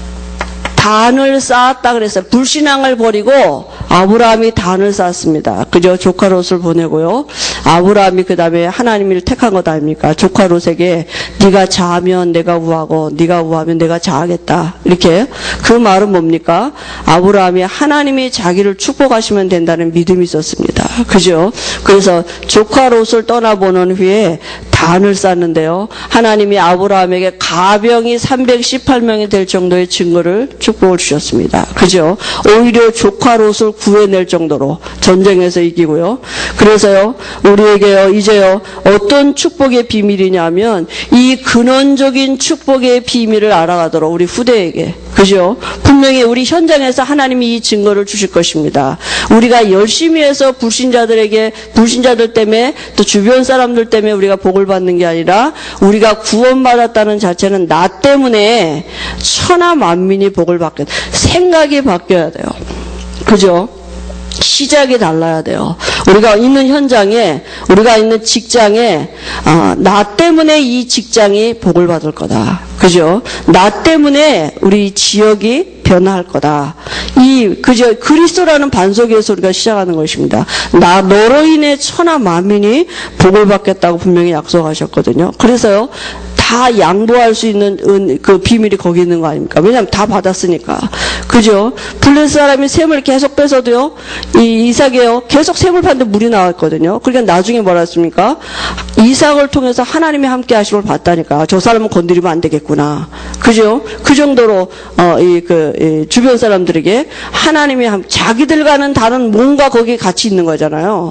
단을 쌓았다 그랬어요. 불신앙을 버리고 아브라함이 단을 쌓았습니다. 그저 조카 롯을 보내고요. 아브라함이 그 다음에 하나님을 택한 것 아닙니까? 조카 롯에게 네가 자하면 내가 우하고 네가 우하면 내가 자하겠다. 이렇게 그 말은 뭡니까? 아브라함이 하나님이 자기를 축복하시면 된다는 믿음이 있었습니다. 그죠? 그래서 조카 롯을 떠나보는 후에 단을 쌓는데요. 하나님이 아브라함에게 가병이 삼백십팔 명이 될 정도의 증거를 축복을 주셨습니다. 그죠? 오히려 조카 롯을 구해낼 정도로 전쟁에서 이기고요. 그래서요, 우리에게요, 이제요, 어떤 축복의 비밀이냐면, 이 근원적인 축복의 비밀을 알아가도록 우리 후대에게, 그죠? 분명히 우리 현장에서 하나님이 이 증거를 주실 것입니다. 우리가 열심히 해서 불신자들에게, 불신자들 때문에 또 주변 사람들 때문에 우리가 복을 받는 게 아니라 우리가 구원받았다는 자체는 나 때문에 천하 만민이 복을 받게, 생각이 바뀌어야 돼요. 그죠? 시작이 달라야 돼요. 우리가 있는 현장에, 우리가 있는 직장에, 어, 나 때문에 이 직장이 복을 받을 거다. 그죠? 나 때문에 우리 지역이 변화할 거다. 이, 그저, 그리스도라는 반석에서 우리가 시작하는 것입니다. 나, 너로 인해 천하 만민이 복을 받겠다고 분명히 약속하셨거든요. 그래서요, 다 양보할 수 있는 은, 그 비밀이 거기 있는 거 아닙니까? 왜냐하면 다 받았으니까. 그죠? 블레스 사람이 샘을 계속 빼서도요, 이 이삭이요, 계속 샘을 파는데 물이 나왔거든요. 그러니까 나중에 뭐라 했습니까? 이삭을 통해서 하나님이 함께 하심을 봤다니까. 저 사람은 건드리면 안 되겠구나. 그죠? 그 정도로, 어, 이, 그, 이 주변 사람들에게 하나님이 함, 자기들과는 다른 뭔가 거기에 같이 있는 거잖아요.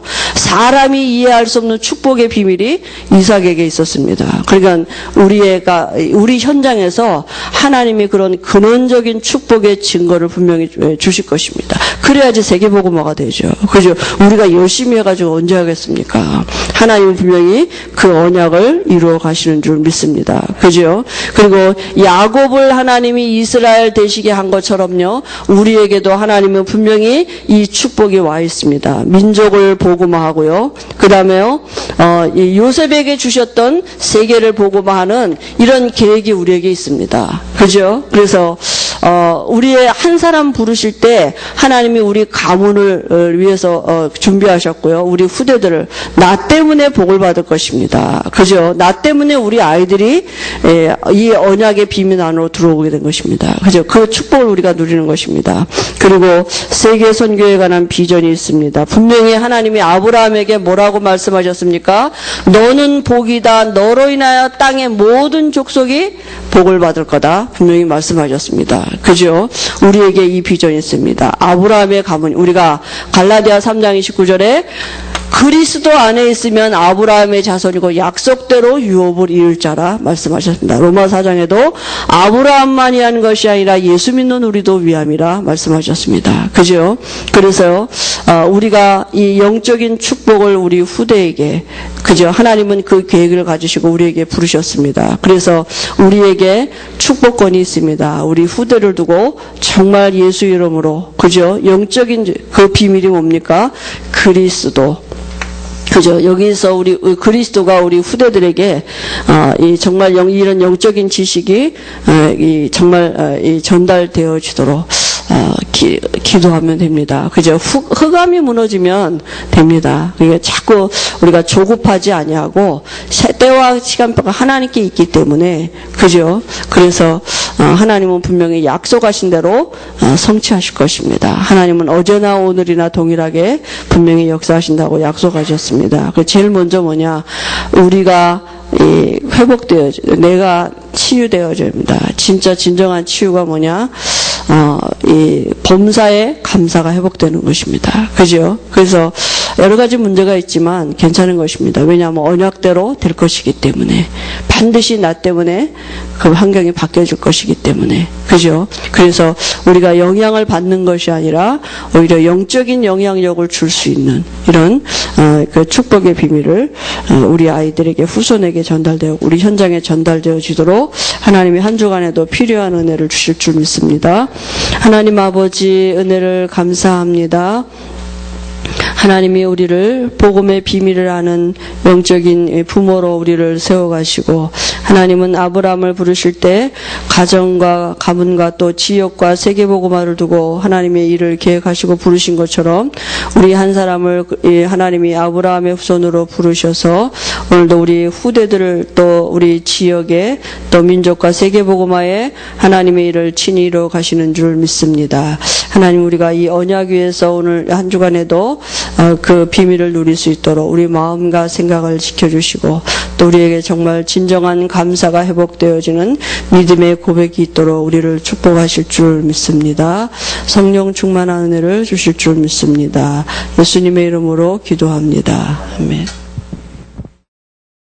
사람이 이해할 수 없는 축복의 비밀이 이삭에게 있었습니다. 그러니까, 우리가, 우리 현장에서 하나님이 그런 근원적인 축복의 증거를 분명히 주실 것입니다. 그래야지 세계복음화가 되죠. 그죠? 우리가 열심히 해가지고 언제 하겠습니까? 하나님은 분명히 그 언약을 이루어 가시는 줄 믿습니다. 그죠? 그리고 야곱을 하나님이 이스라엘 되시게 한 것처럼요, 우리에게도 하나님은 분명히 이 축복이 와 있습니다. 민족을 복음화하고요. 그 다음에요, 어, 이 요셉에게 주셨던 세계를 복음화하는 이런 계획이 우리에게 있습니다. 그죠? 그래서 어, 우리의 한 사람 부르실 때 하나님이 우리 가문을 위해서 어, 준비하셨고요. 우리 후대들을 나 때문에 복을 받을 것입니다. 그죠? 나 때문에 우리 아이들이 에, 이 언약의 비밀 안으로 들어오게 된 것입니다. 그죠? 그 축복을 우리가 누리는 것입니다. 그리고 세계 선교에 관한 비전이 있습니다. 분명히 하나님이 아브라함에게 뭐라고 말씀하셨습니까? 너는 복이다. 너로 인하여 땅의 모든 족속이 복을 받을 거다. 분명히 말씀하셨습니다. 그죠? 우리에게 이 비전이 있습니다. 아브라함의 가문, 우리가 갈라디아 삼 장 이십구 절에 그리스도 안에 있으면 아브라함의 자손이고 약속대로 유업을 이룰 자라 말씀하셨습니다. 로마 사 장에도 아브라함만이 한 것이 아니라 예수 믿는 우리도 위함이라 말씀하셨습니다. 그죠? 그래서 우리가 이 영적인 축복을 우리 후대에게 그죠? 하나님은 그 계획을 가지시고 우리에게 부르셨습니다. 그래서 우리에게 축복권이 있습니다. 우리 후대를 두고 정말 예수 이름으로, 그죠? 영적인 그 비밀이 뭡니까? 그리스도. 그죠? 여기서 우리 그리스도가 우리 후대들에게 어, 이 정말 영, 이런 영적인 지식이 어, 이 정말 어, 이 전달되어지도록 어, 기, 기도하면 됩니다. 그죠? 후, 흑암이 무너지면 됩니다. 그러니까 자꾸 우리가 조급하지 아니하고 때와 시간표가 하나님께 있기 때문에, 그죠? 그래서 어, 하나님은 분명히 약속하신 대로 어, 성취하실 것입니다. 하나님은 어제나 오늘이나 동일하게 분명히 역사하신다고 약속하셨습니다. 그 제일 먼저 뭐냐? 우리가 이 회복되어져, 내가 치유되어져야 합니다. 진짜 진정한 치유가 뭐냐? 어, 이 범사에 감사가 회복되는 것입니다. 그죠? 그래서 여러 가지 문제가 있지만 괜찮은 것입니다. 왜냐하면 언약대로 될 것이기 때문에, 반드시 나 때문에 그 환경이 바뀌어질 것이기 때문에, 그죠? 그래서 우리가 영향을 받는 것이 아니라 오히려 영적인 영향력을 줄 수 있는 이런 어, 그 축복의 비밀을 어, 우리 아이들에게, 후손에게 전달되어, 우리 현장에 전달되어지도록 하나님이 한 주간에도 필요한 은혜를 주실 줄 믿습니다. 하나님 아버지, 은혜를 감사합니다. 하나님이 우리를 복음의 비밀을 아는 영적인 부모로 우리를 세워가시고, 하나님은 아브라함을 부르실 때 가정과 가문과 또 지역과 세계복음화를 두고 하나님의 일을 계획하시고 부르신 것처럼 우리 한 사람을 하나님이 아브라함의 후손으로 부르셔서 오늘도 우리 후대들을 또 우리 지역에 또 민족과 세계복음화에 하나님의 일을 친히 이루어 가시는 줄 믿습니다. 하나님, 우리가 이 언약 위에서 오늘 한 주간에도 그 비밀을 누릴 수 있도록 우리 마음과 생각을 지켜주시고, 또 우리에게 정말 진정한 감사가 회복되어지는 믿음의 고백이 있도록 우리를 축복하실 줄 믿습니다. 성령 충만한 은혜를 주실 줄 믿습니다. 예수님의 이름으로 기도합니다. 아멘.